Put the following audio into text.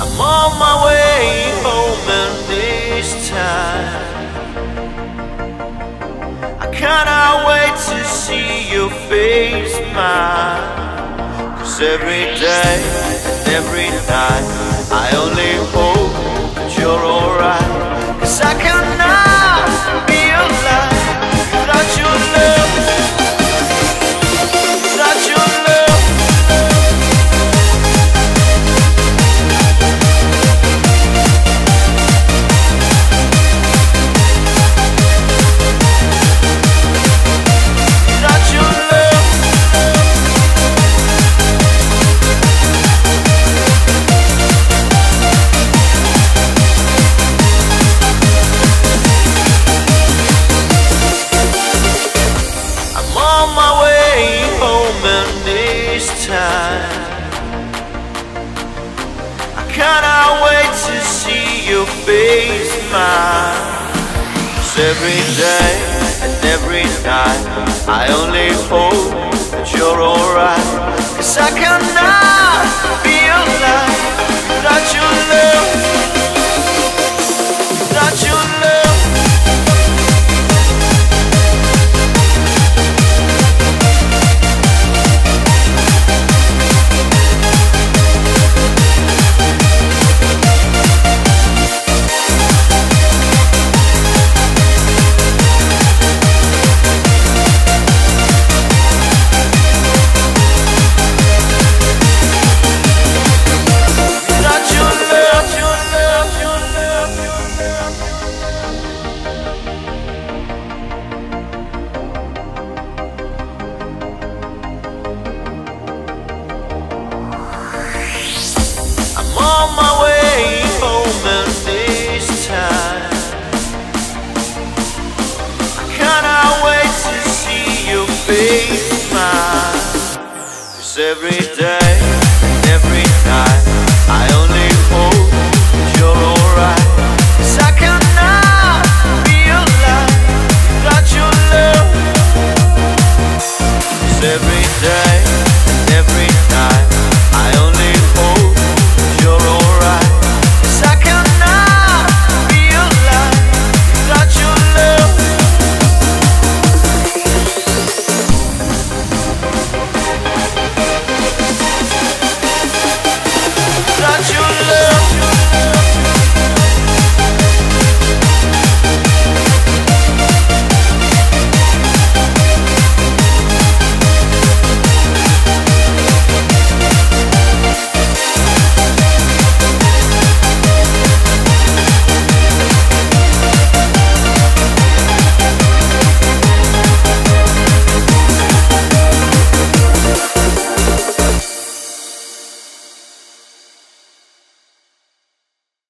I'm on my way home and this time I cannot wait to see your face smile. 'Cause every day and every night I only hope that you're alright. 'Cause I cannot be alive without your love, without your love. I cannot wait to see your face smile. 'Cause every day and every night I only hope that you're alright. 'Cause I cannot be alive without your love, without your love. On my way home and this time I cannot wait to see your face smile. 'Cause every day and every night I